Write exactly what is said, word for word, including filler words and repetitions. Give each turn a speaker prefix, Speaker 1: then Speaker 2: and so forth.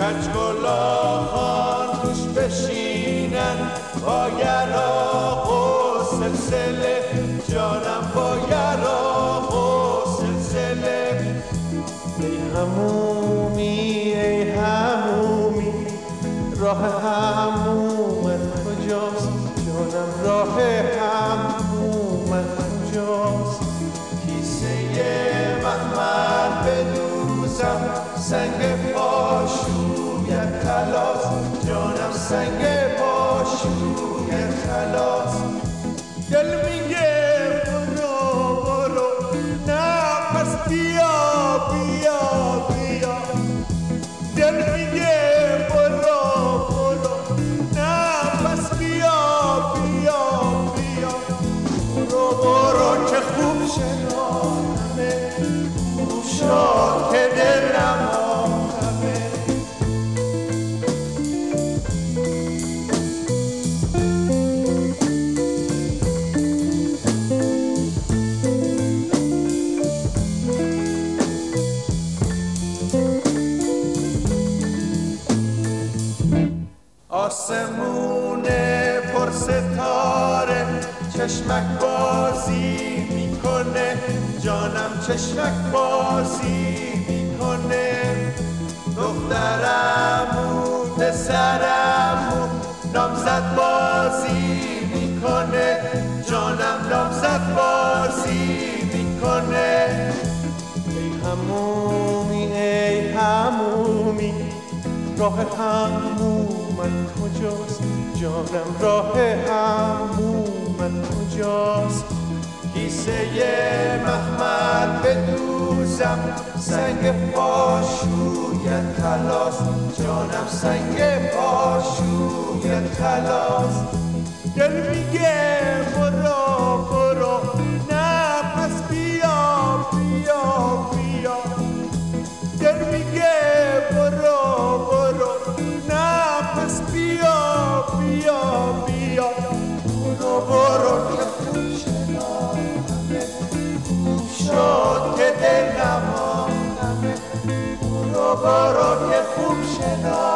Speaker 1: کچگلاخان توش بشینن با یراق و سلسله جانم با یراق و سلسله ای همومی ای همومی راه همومت کجاست جانم راه همومت کجاست کیسه مخمل بدوزم سنگ پاشویت خلاص جانم سنگ پاشویت خلاص دل میگه برو برو نه پس بیا بیا بیا دل میگه برو برو نه پس بیا بیا بیا برو برو که خوب شنانمه خوب شد که دلم آمه آسمون پر ستاره چشمک بازی میکنه جانم چشمک بازی میکنه دخترمو پسرمو نامزد بازی میکنه جانم نامزد بازی میکنه ای همومی ای همومی راه همومت کجاست جانم راه همومت کجاست کیسه مخمل بدوزم سنگ پاشویت خلاص جانم سنگ پاشویت خلاص دل میگه برو برو نه پس بیا بیا بیا دل میگه برو برو نه پس بیا بیا بیا برو برو که خوب شنانمه خوب شد که دلم آمنمه برو برو که خوب شنانمه